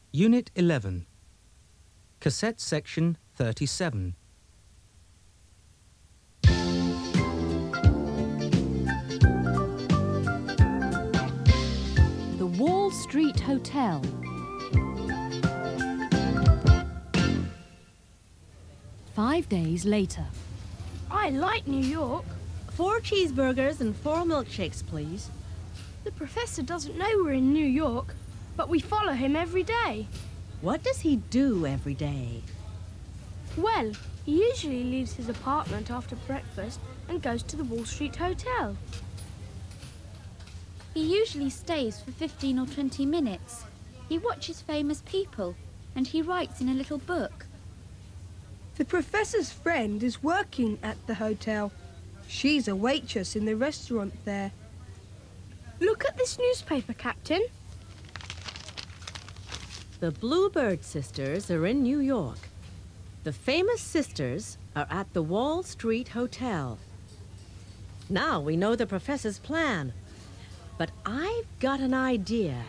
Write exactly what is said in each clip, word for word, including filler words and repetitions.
Unit eleven. Cassette Section thirty-seven. The Wall Street Hotel. Five days later. I like New York. Four cheeseburgers and four milkshakes, please. The professor doesn't know we're in New York, but we follow him every day. What does he do every day? Well, he usually leaves his apartment after breakfast and goes to the Wall Street Hotel. He usually stays for fifteen or twenty minutes. He watches famous people and he writes in a little book. The professor's friend is working at the hotel. She's a waitress in the restaurant there. Look at this newspaper, Captain. The Bluebird sisters are in New York. The famous sisters are at the Wall Street Hotel. Now we know the professor's plan. But I've got an idea.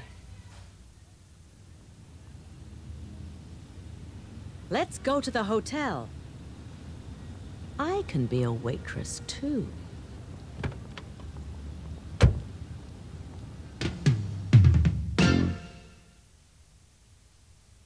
Let's go to the hotel. I can be a waitress, too.